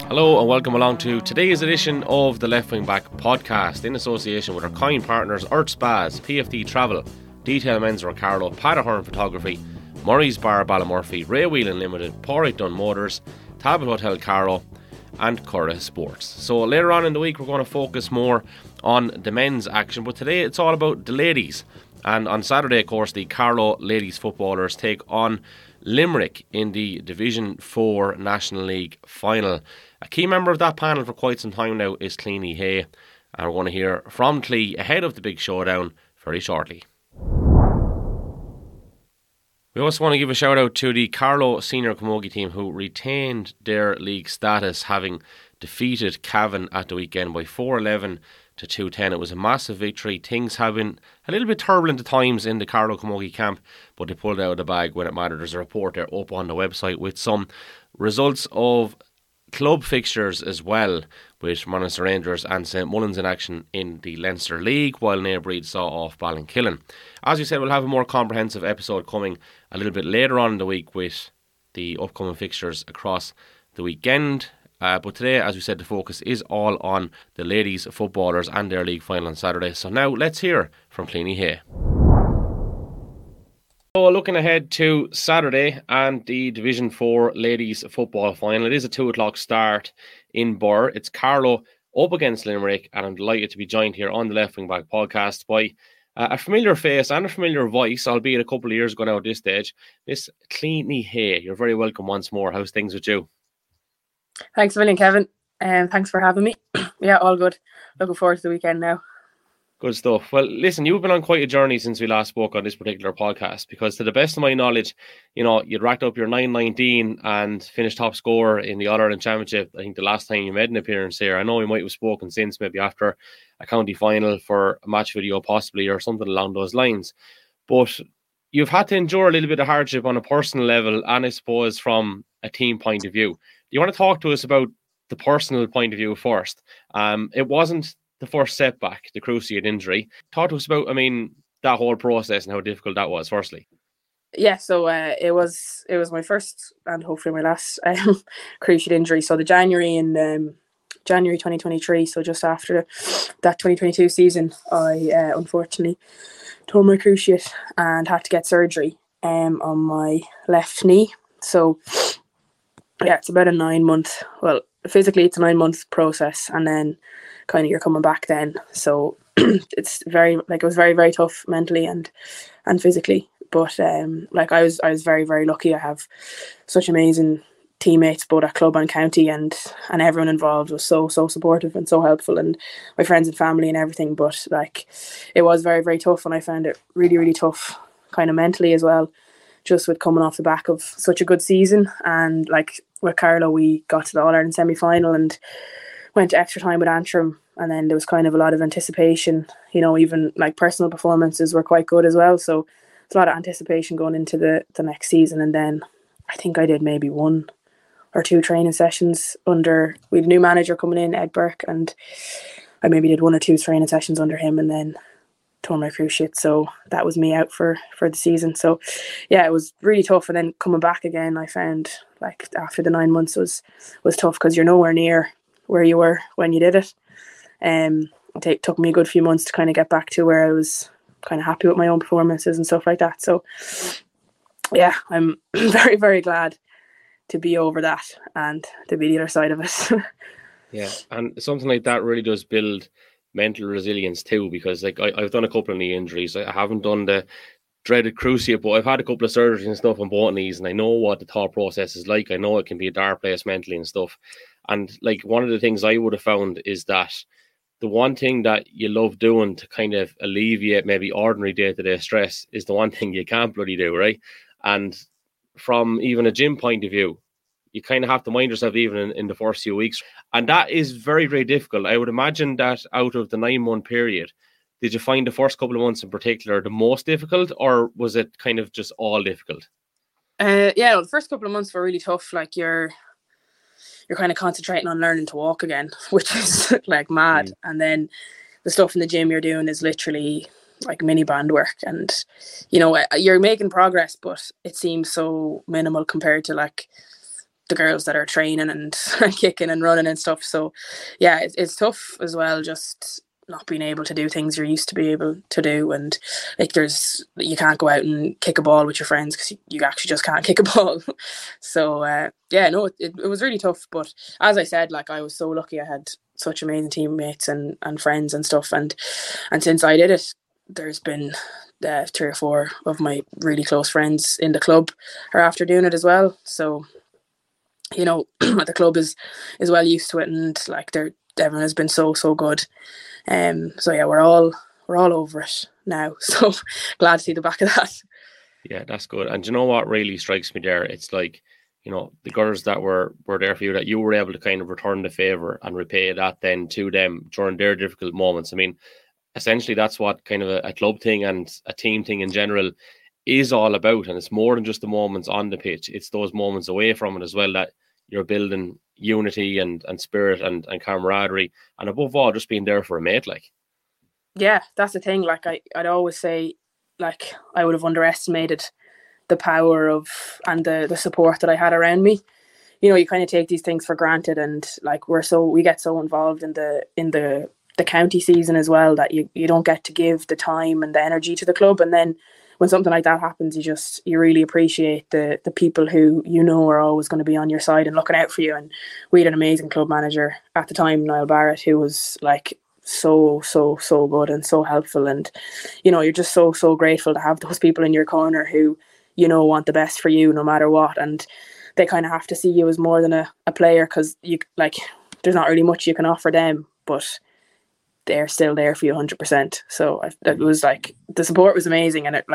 Hello and welcome along to today's edition of the Left Wing Back podcast in association with our kind partners Earth Spas, PFD Travel, Detail Menswear Carlow, Padahorn Photography, Murray's Bar Ballymurphy, Ray Whelan Limited, Porrick Dunn Motors, Talbot Hotel Carlow and Curra Sports. So later on in the week we're going to focus more on the men's action, but today it's all about the ladies. And on Saturday, of course, the Carlow ladies footballers take on Limerick in the Division 4 National League final. A key member of that panel for quite some time now is Cleanie Hay, and we're going to hear from Clee ahead of the big showdown very shortly. We also want to give a shout out to the Carlow senior camogie team who retained their league status, having defeated Cavan at the weekend by 4-11 to 2-10. It was a massive victory. Things have been a little bit turbulent at times in the Carlow camogie camp, but they pulled out of the bag when it mattered. There's a report there up on the website with some results of club fixtures as well, with Monaghan Rangers and St Mullins in action in the Leinster League, while Nairn saw off Ballinkillen. As we said, we'll have a more comprehensive episode coming a little bit later on in the week with the upcoming fixtures across the weekend. But today, as we said, the focus is all on the ladies footballers and their league final on Saturday. So now let's hear from Cleanie Hay. So looking ahead to Saturday and the Division 4 ladies football final. It is a 2 o'clock start in Birr. It's Carlow up against Limerick, and I'm delighted to be joined here on the Left Wing Back podcast by a familiar face and a familiar voice, albeit a couple of years ago now at this stage. Miss Cleanie Hay, you're very welcome once more. How's things with you? Thanks a million, Kevin. Thanks for having me. Yeah, all good. Looking forward to the weekend now. Good stuff. Well, listen, you've been on quite a journey since we last spoke on this particular podcast, because to the best of my knowledge, you'd racked up your 9-19 and finished top scorer in the All-Ireland Championship. I think the last time you made an appearance here, I know we might have spoken since, maybe after a county final for a match video possibly or something along those lines. But you've had to endure a little bit of hardship on a personal level and I suppose from a team point of view. Do you want to talk to us about the personal point of view first? It wasn't the first setback, the cruciate injury. Talk to us about, that whole process and how difficult that was, firstly. Yeah, so it was my first and hopefully my last cruciate injury. So the January 2023, so just after that 2022 season, I unfortunately tore my cruciate and had to get surgery on my left knee. So yeah, it's about a 9 month, well, physically it's a 9 month process, and then kind of you're coming back then. So it's very, it was very, very tough mentally and physically. But I was very, very lucky. I have such amazing teammates both at club and county, and everyone involved was so supportive and so helpful, and my friends and family and everything. But it was very, very tough, and I found it really, really tough kind of mentally as well, just with coming off the back of such a good season. And with Carlow, we got to the All-Ireland semi-final and went to extra time with Antrim, and then there was kind of a lot of anticipation, even personal performances were quite good as well, so it's a lot of anticipation going into the next season. And then I think I did maybe 1 or 2 training sessions we had a new manager coming in, Ed Burke, and I maybe did 1 or 2 training sessions under him, and then tore my cruciate, so that was me out for the season. So yeah, it was really tough. And then coming back again, I found after the 9 months was tough, because you're nowhere near where you were when you did it. It took me a good few months to kind of get back to where I was kind of happy with my own performances and stuff like that. So yeah, I'm very, very glad to be over that and to be the other side of it. Yeah, and something like that really does build mental resilience too, because I've done a couple of knee injuries. I haven't done the dreaded cruciate, but I've had a couple of surgeries and stuff on both knees, and I know what the thought process is like. I know it can be a dark place mentally and stuff. And one of the things I would have found is that the one thing that you love doing to kind of alleviate maybe ordinary day-to-day stress is the one thing you can't bloody do, right? And from even a gym point of view, you kind of have to mind yourself even in the first few weeks. And that is very, very difficult. I would imagine that out of the 9 month period, did you find the first couple of months in particular the most difficult, or was it kind of just all difficult? Yeah, the first couple of months were really tough. You're kind of concentrating on learning to walk again, which is mad. And then the stuff in the gym you're doing is literally mini band work, and you're making progress, but it seems so minimal compared to the girls that are training and kicking and running and stuff. So yeah, it's tough as well, just not being able to do things you're used to be able to do. And like you can't go out and kick a ball with your friends because you actually just can't kick a ball. So yeah, no, it was really tough. But as I said, like I was so lucky I had such amazing teammates and friends and stuff. And since I did it, there's been 3 or 4 of my really close friends in the club are after doing it as well. So, you know, the club is well used to it, and like everyone has been so good. So yeah, we're all over it now. So glad to see the back of that. Yeah, that's good. And do you know what really strikes me there? It's like, you know, the girls that were there for you, that you were able to kind of return the favour and repay that then to them during their difficult moments. I mean, essentially that's what kind of a club thing and a team thing in general is all about. And it's more than just the moments on the pitch. It's those moments away from it as well that you're building unity and spirit and camaraderie. And above all, just being there for a mate, like. Yeah, that's the thing. Like I'd always say, like I would have underestimated the power of and the support that I had around me. You know, you kind of take these things for granted, and like we get so involved in the county season as well that you don't get to give the time and the energy to the club. And then when something like that happens, you really appreciate the people who you know are always going to be on your side and looking out for you. And we had an amazing club manager at the time, Niall Barrett, who was like so good and so helpful. And you know, you're just so grateful to have those people in your corner who, you know, want the best for you no matter what. And they kind of have to see you as more than a player, because you like there's not really much you can offer them, but they're still there for you 100%. So it was like the support was amazing, and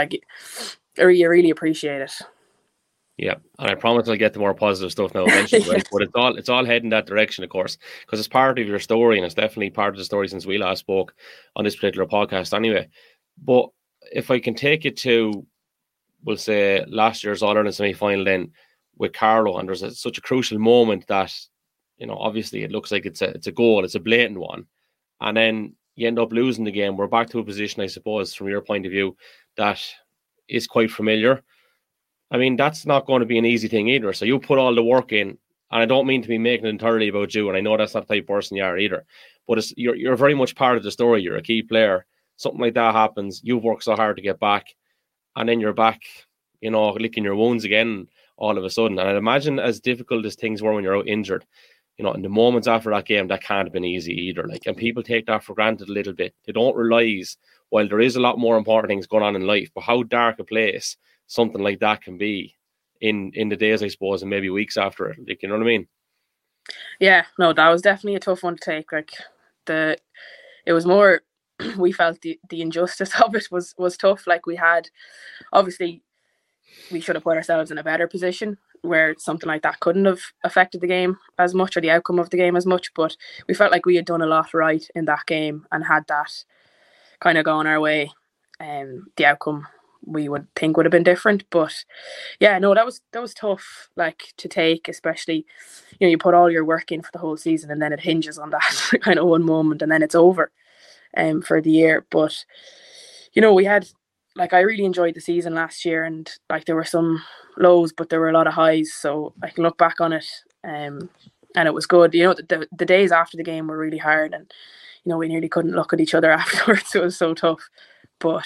you really appreciate it. Yeah, and I promise I'll get to more positive stuff now eventually, right? But it's all heading that direction, of course, because it's part of your story, and it's definitely part of the story since we last spoke on this particular podcast anyway. But if I can take it to, we'll say, last year's All-Ireland semi-final then with Carlow, and there's such a crucial moment that, you know, obviously it looks like it's a goal, it's a blatant one, and then you end up losing the game. We're back to a position, I suppose, from your point of view, that is quite familiar. I mean, that's not going to be an easy thing either. So you put all the work in, and I don't mean to be making it entirely about you, and I know that's not the type of person you are either, but you're very much part of the story. You're a key player. Something like that happens, you've worked so hard to get back, and then you're back, you know, licking your wounds again all of a sudden. And I'd imagine as difficult as things were when you're out injured, you know, in the moments after that game, that can't have been easy either. Like, and people take that for granted a little bit. They don't realise, while there is a lot more important things going on in life, but how dark a place something like that can be in the days, I suppose, and maybe weeks after it. Like, you know what I mean? Yeah, no, that was definitely a tough one to take. Like it was more, we felt the injustice of it was tough. Like we had, obviously, we should have put ourselves in a better position where something like that couldn't have affected the game as much, or the outcome of the game as much. But we felt like we had done a lot right in that game, and had that kind of gone our way, the outcome we would think would have been different. But yeah, no, that was tough, like, to take, especially, you know, you put all your work in for the whole season, and then it hinges on that kind of one moment, and then it's over for the year. But you know, we had, like, I really enjoyed the season last year, and like there were some lows, but there were a lot of highs. So I can look back on it, and it was good. You know, the days after the game were really hard, and you know, we nearly couldn't look at each other afterwards. It was so tough. But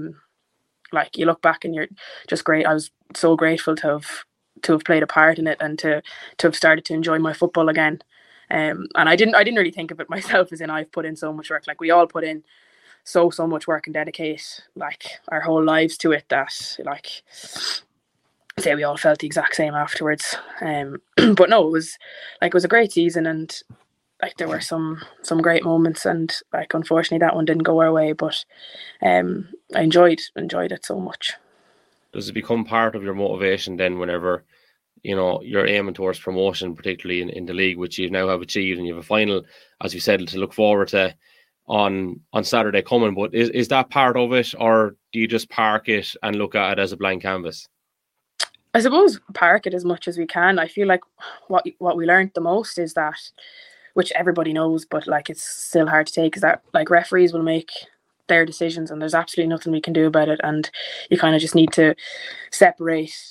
like, you look back and you're just great. I was so grateful to have played a part in it, and to have started to enjoy my football again. And I didn't really think of it myself as in I've put in so much work. Like, we all put in so much work and dedicate like our whole lives to it, that, like, say we all felt the exact same afterwards. But no, it was a great season, and like there were some great moments, and like unfortunately that one didn't go our way, but I enjoyed it so much. Does it become part of your motivation then whenever, you know, you're aiming towards promotion, particularly in the league, which you now have achieved, and you have a final, as you said, to look forward to on Saturday coming? But is that part of it, or do you just park it and look at it as a blank canvas? I suppose park it as much as we can. I feel like what we learned the most is that, which everybody knows, but like it's still hard to take, is that like referees will make their decisions, and there's absolutely nothing we can do about it. And you kind of just need to separate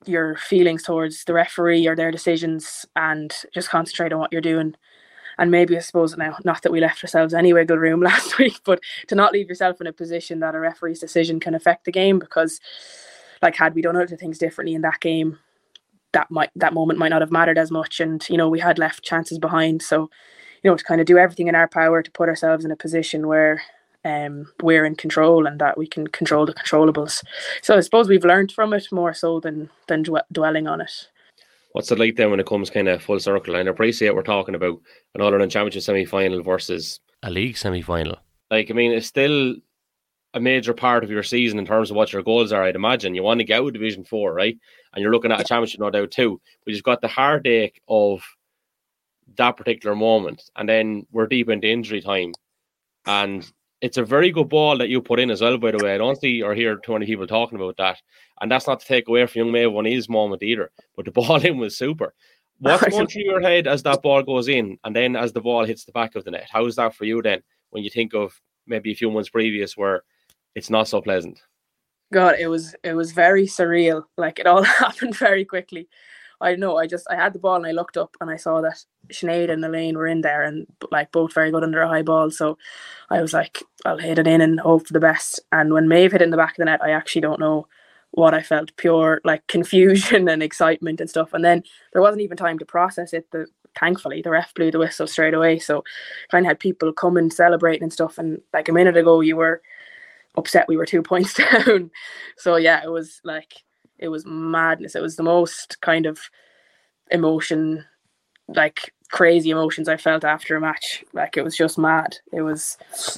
your feelings towards the referee or their decisions and just concentrate on what you're doing. And maybe, I suppose, now, not that we left ourselves any wiggle room last week, but to not leave yourself in a position that a referee's decision can affect the game, because like had we done other things differently in that game, that moment might not have mattered as much. And, you know, we had left chances behind. So, you know, to kind of do everything in our power to put ourselves in a position where we're in control and that we can control the controllables. So I suppose we've learned from it more so than dwelling on it. What's it like then when it comes kind of full circle? And I appreciate we're talking about an All-Ireland Championship semi-final versus a league semi-final. Like, I mean, it's still a major part of your season in terms of what your goals are, I'd imagine. You want to get out of Division 4, right? And you're looking at a championship, no doubt, too. But you've got the heartache of that particular moment. And then we're deep into injury time. And it's a very good ball that you put in as well, by the way. I don't see or hear too many people talking about that. And that's not to take away from young Maeve O'Neill's moment either. But the ball in was super. What's going through your head as that ball goes in and then as the ball hits the back of the net? How is that for you then when you think of maybe a few months previous where it's not so pleasant? God, it was very surreal. Like, it all happened very quickly. I know, I had the ball and I looked up and I saw that Sinead and Elaine were in there, and like both very good under a high ball. So I was like, I'll hit it in and hope for the best. And when Maeve hit in the back of the net, I actually don't know what I felt. Pure like confusion and excitement and stuff. And then there wasn't even time to process it. Thankfully, the ref blew the whistle straight away. So kind of had people come and celebrating and stuff. And like a minute ago, you were upset we were 2 points down. So yeah, it was madness. It was the most kind of emotion, like crazy emotions I felt after a match. Like, it was just mad. It was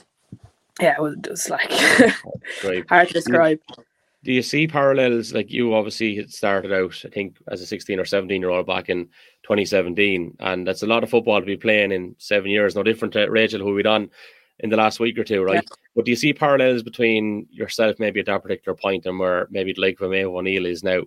like hard to describe. Do you see parallels? Like, you obviously had started out, I think, as a 16 or 17-year-old back in 2017, and that's a lot of football to be playing in 7 years. No different to Rachel, who we'd on in the last week or two, right? Yeah. But do you see parallels between yourself maybe at that particular point and where maybe the like of Maeve O'Neill is now?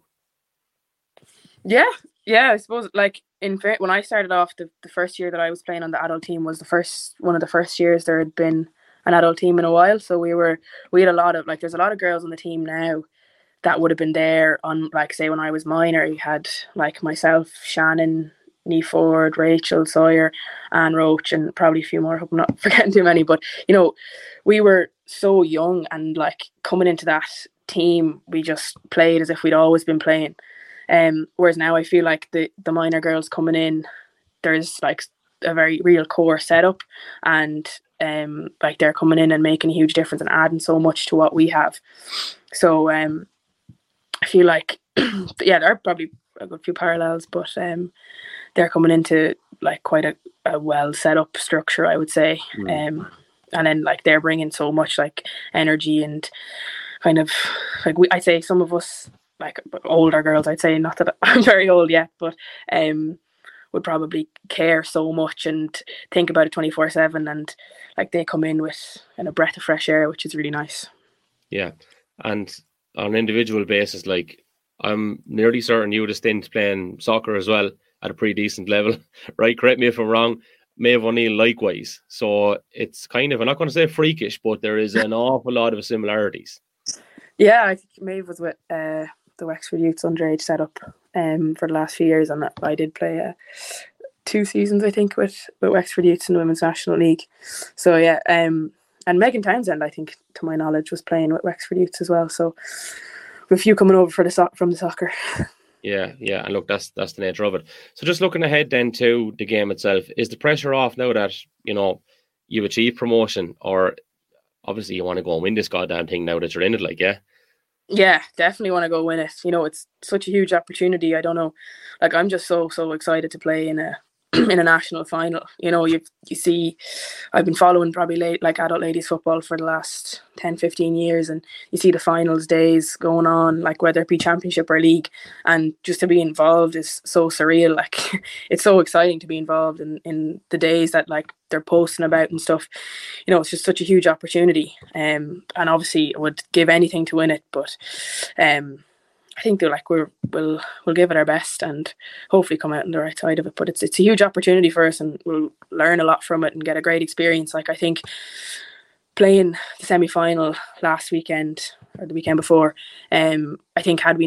Yeah, I suppose, like, when I started off, the first year that I was playing on the adult team was one of the first years there had been an adult team in a while. So we had a lot of, like, there's a lot of girls on the team now that would have been there on, like, say when I was minor. You had like myself, Shannon, Nee Ford, Rachel, Sawyer, Anne Roach, and probably a few more. I hope I'm not forgetting too many. But, you know, we were so young, and like coming into that team, we just played as if we'd always been playing. Whereas now I feel like the minor girls coming in, there's like a very real core setup, and like they're coming in and making a huge difference and adding so much to what we have. So I feel like yeah, there are probably a good few parallels, but they're coming into like quite a well set up structure, I would say. And then like they're bringing so much like energy and kind of like I'd say some of us, like older girls, I'd say, not that I'm very old yet, but would probably care so much and think about it 24/7, and like they come in with a breath of fresh air, which is really nice. Yeah, and on an individual basis, like, I'm nearly certain you would have stint playing soccer as well at a pretty decent level, right? Correct me if I'm wrong. Maeve O'Neill likewise. So it's kind of, I'm not going to say freakish, but there is an awful lot of similarities. Yeah, I think Maeve was with the Wexford Youths underage setup for the last few years, and I did play 2 seasons, I think, with Wexford Youths in the Women's National League. So yeah, and Megan Townsend, I think, to my knowledge, was playing with Wexford Youths as well. So with a few coming over from the soccer. Yeah, and look, that's the nature of it. So just looking ahead then to the game itself, is the pressure off now that, you know, you've achieved promotion, or obviously you want to go and win this goddamn thing now that you're in it, like, yeah? Yeah, definitely want to go win it. You know, it's such a huge opportunity. I don't know, like, I'm just so excited to play in a in a national final. You know, you see, I've been following probably like adult ladies football for the last 10-15 years, and you see the finals days going on, like whether it be championship or league, and just to be involved is so surreal. Like, it's so exciting to be involved in the days that like they're posting about and stuff. You know, it's just such a huge opportunity, and obviously I would give anything to win it, but I think they're like we'll give it our best and hopefully come out on the right side of it. But it's a huge opportunity for us, and we'll learn a lot from it and get a great experience. Like, I think playing the semi-final last weekend or the weekend before, I think had we not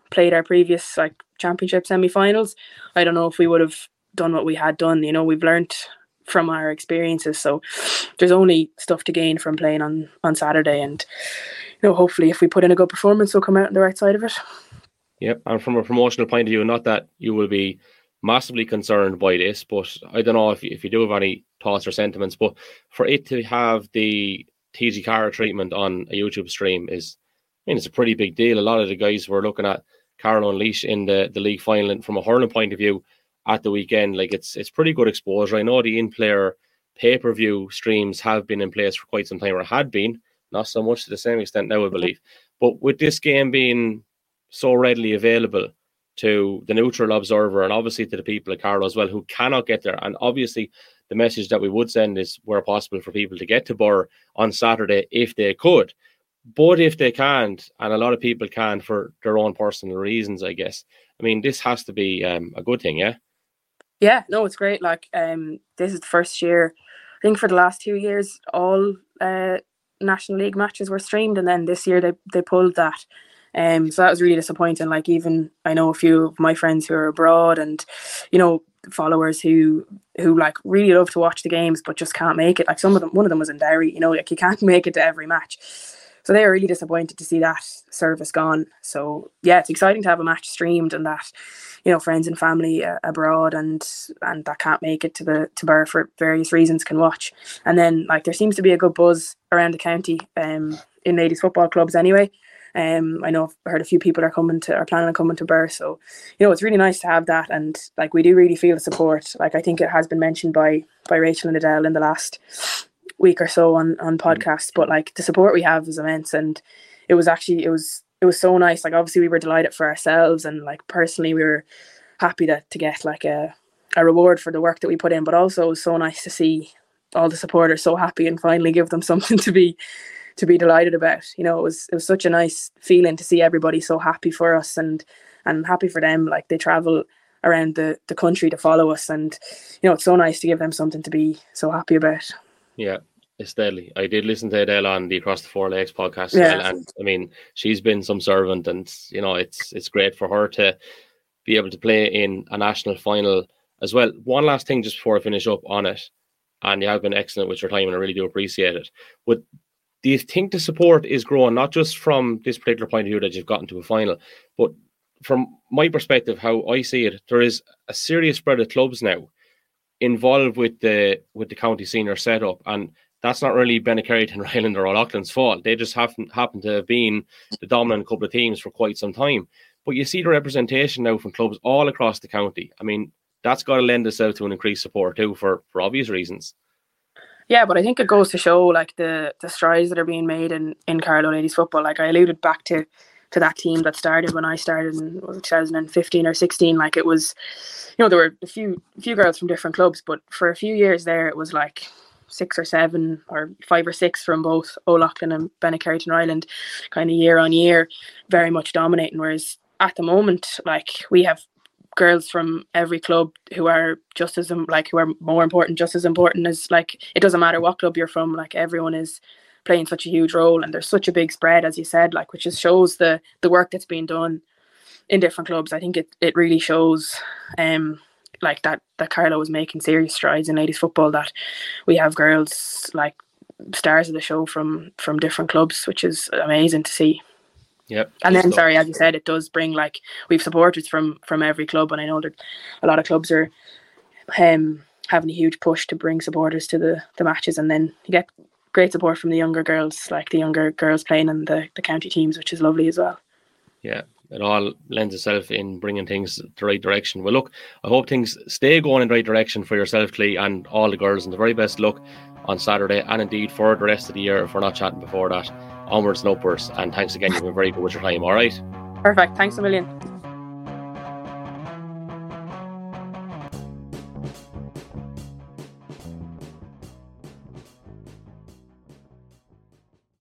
played our previous like championship semi-finals, I don't know if we would have done what we had done. You know, we've learnt from our experiences, so there's only stuff to gain from playing on Saturday, and you know, hopefully if we put in a good performance, we'll come out on the right side of it. Yep, and from a promotional point of view, not that you will be massively concerned by this, but I don't know if you do have any thoughts or sentiments, but for it to have the TG Cara treatment on a YouTube stream is, I mean, it's a pretty big deal. A lot of the guys were looking at Carlow and Laois in the league final, and from a hurling point of view at the weekend, like it's pretty good exposure. I know the in-player pay-per-view streams have been in place for quite some time, or had been, not so much to the same extent now, I believe. But with this game being so readily available to the neutral observer and obviously to the people at Carlow as well who cannot get there, and obviously the message that we would send is where possible for people to get to Birr on Saturday if they could. But if they can't, and a lot of people can for their own personal reasons, I guess, I mean, this has to be a good thing, yeah? Yeah, no, it's great. Like, this is the first year, I think for the last 2 years, all National League matches were streamed, and then this year they pulled that. So that was really disappointing. Like, even I know a few of my friends who are abroad, and you know, followers who like really love to watch the games but just can't make it. Like, one of them was in Derry. You know, like, you can't make it to every match. So they were really disappointed to see that service gone. So yeah, it's exciting to have a match streamed, and that, you know, friends and family abroad and that can't make it to Birr for various reasons can watch. And then, like, there seems to be a good buzz around the county in ladies football clubs anyway. I know I've heard a few people are planning on coming to Birr. So, you know, it's really nice to have that, and like, we do really feel the support. Like, I think it has been mentioned by Rachel and Adele in the last week or so on podcasts, but like, the support we have is immense, and it was so nice. Like, obviously we were delighted for ourselves, and like, personally we were happy to get like a reward for the work that we put in, but also it was so nice to see all the supporters so happy and finally give them something to be delighted about. You know, it was such a nice feeling to see everybody so happy for us and happy for them. Like, they travel around the country to follow us, and you know, it's so nice to give them something to be so happy about. Yeah, it's deadly. I did listen to Adele on the Across the Four Legs podcast, yeah. And I mean, she's been some servant, and you know, it's great for her to be able to play in a national final as well. One last thing just before I finish up on it, and you have been excellent with your time, and I really do appreciate it. But do you think the support is growing, not just from this particular point of view that you've gotten to a final, but from my perspective, how I see it, there is a serious spread of clubs now involved with the county senior setup, and that's not really Bennekerry, Ryland or O'Loughlin's fault. They just happen to have been the dominant couple of teams for quite some time. But you see the representation now from clubs all across the county. I mean, that's got to lend itself to an increased support too, for obvious reasons. Yeah, but I think it goes to show like the strides that are being made in Carlow ladies football. Like, I alluded back to that team that started when I started in 2015 or 16. Like, it was, you know, there were a few girls from different clubs, but for a few years there, it was like 6 or 7 or 5 or 6 from both O'Loughlin and Bennekerry and Ryland, kind of year on year, very much dominating. Whereas at the moment, like, we have girls from every club who are just as like, who are more important, just as important as, like, it doesn't matter what club you're from. Like, everyone is playing such a huge role, and there's such a big spread, as you said, like, which just shows the work that's being done in different clubs. I think it really shows like that Carlow is making serious strides in ladies football, that we have girls like stars of the show from different clubs, which is amazing to see. Yep. And then, sorry, as you said, it does bring, like, we've supporters from every club, and I know that a lot of clubs are having a huge push to bring supporters to the matches, and then you get great support from the younger girls, like the younger girls playing in the county teams, which is lovely as well. Yeah, it all lends itself in bringing things the right direction. Well, look, I hope things stay going in the right direction for yourself, Clee, and all the girls, and the very best luck on Saturday, and indeed for the rest of the year if we're not chatting before that. Onwards and upwards, and thanks again. You've been very good with your time. All right. Perfect. Thanks a million.